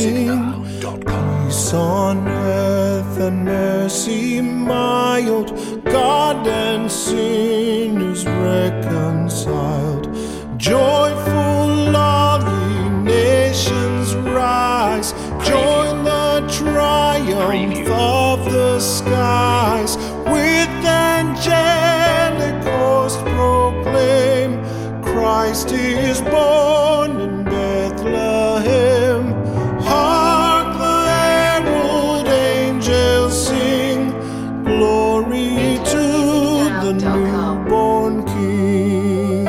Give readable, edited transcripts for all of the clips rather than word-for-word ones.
Peace on earth and mercy mild, God and sinners reconciled. Joyful all ye nations rise, join the triumph of the skies. With angelic host proclaim, Christ is born in Bethlehem. Hark the herald angels sing, glory to the newborn King.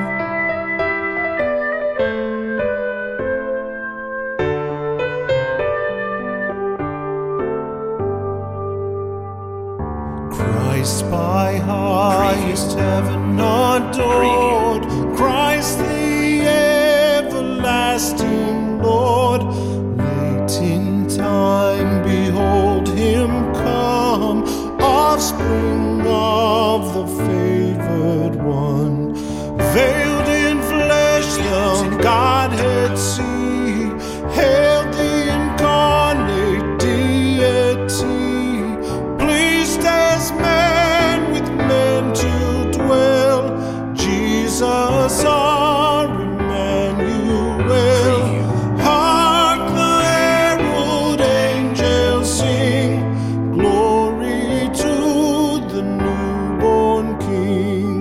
Christ by highest heaven adored, Christ the everlasting Lord. Late in time behold him come, offspring of the favored one. Veiled in flesh the Godhead see, hail the incarnate deity, pleased as man with men to dwell, Jesus our Emmanuel. Hark the herald angels sing, glory to the newborn King.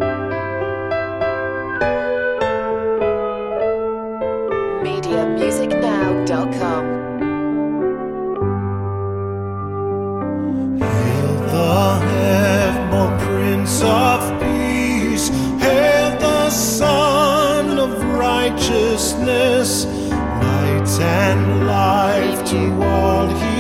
MediaMusicNow.com. Hail the heaven-born Prince of Peace, hail the Son of Righteousness, light and life to all he